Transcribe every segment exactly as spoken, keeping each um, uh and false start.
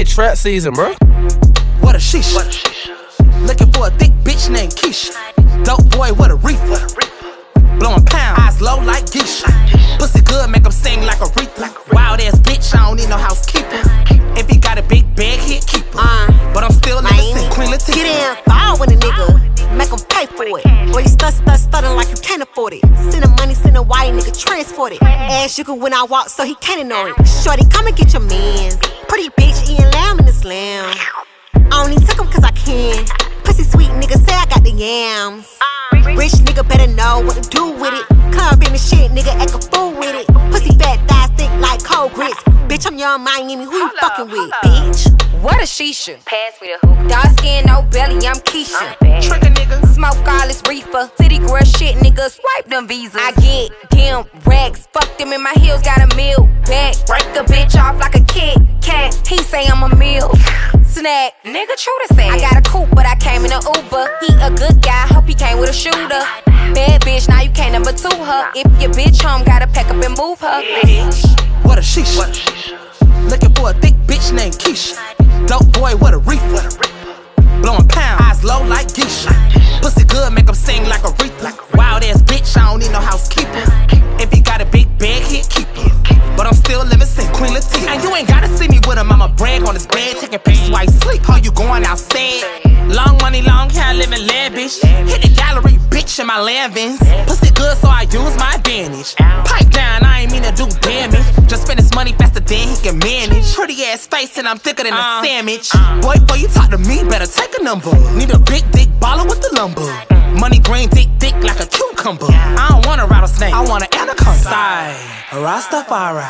It trap season, bro. What a shisha. Looking for a thick bitch named Keisha. Dope boy, what a reefer. Blowing pound, eyes low like geisha. Pussy good, make him sing like a Aretha. Wild ass bitch, I don't need no housekeeper. If he got a big bag, he'll keep her. Uh, but I'm still innocent, Queen Latifah. Get in, fall with a nigga, make him pay for it. Boy, you stut, stut, stuttin' like you can't afford it. Send him money, send a white nigga, transport it. Ass you can when I walk, so he can't ignore it. Shorty, come and get your mans. Pretty bitch, eating lamb in the slam. I only took him cause I can. Pussy sweet nigga say I got the yams. Rich nigga better know what to do with it. Club in the shit, nigga act a fool with it. Pussy fat thighs thick like cold grits. Bitch, I'm young Miami, who you fucking with, bitch? What a shisha. Pass me the hookah. Dark skin, no belly, I'm Keisha. Trick a nigga. Smoke all this reefer. City girl shit, nigga, swipe them visas. I get them racks. Fuck them in my heels, got a meal back. Break a bitch off like a Kit Kat. He say I'm a meal snack. Nigga, true to say. I got a coupe, but I came in a Uber. He a good guy, hope he came with a shooter. Bad bitch, now you can't number two her. If your bitch home, gotta pack up and move her. Bitch. What a shisha. Looking for a thick bitch named Keisha. Dope boy, what a reefer. Blowing pound, eyes low like geisha. Pussy good, make him sing like a Aretha. Wild ass bitch, I don't need no housekeeper. If he got a big bag, he'll keep her. But I'm still living Saint Queen Latifah. And you ain't gotta see me with him, I'ma brag on his bed. Taking pictures while he sleep, how you going outside? Long money, long hair, living lavish. Hit the gallery, bitch, in my Lanvins. Pussy good, so I use my advantage. Pipe down, I ain't mean to do damage. Just spend his money faster than he can manage. Pretty ass face and I'm thicker than a sandwich. Boy, before you talk to me, better take a number. Need a big dick baller with the lumber. Money green, thick, thick like a cucumber. I don't want a rattlesnake, I want an anaconda. Side, Rastafari.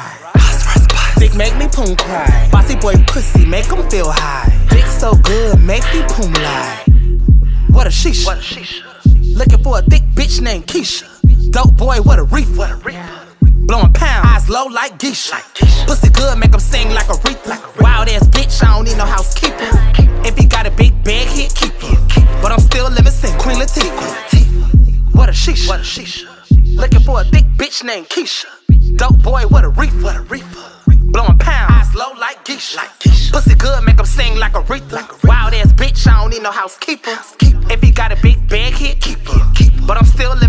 Dick make me poom cry. Bossy boy pussy make him feel high. Dick so good, make me poom lie. What a shisha. Looking for a thick bitch named Keisha. Dope boy, what a reefer. Blowing pound, eyes low like geisha. Pussy good, make him sing like a Aretha. Wild ass bitch, I don't need no housekeeper. If he got a big bag, he'll keep her. But I'm still living Saint Queen Latifah. What a shisha. Looking for a thick bitch named Keisha. Dope boy, what a reefer. Blowing pound, eyes low like geisha. Pussy good, make him sing like a Aretha. Wild ass bitch, I don't need no housekeeper. If he got a big bag, he'll keep her. But I'm still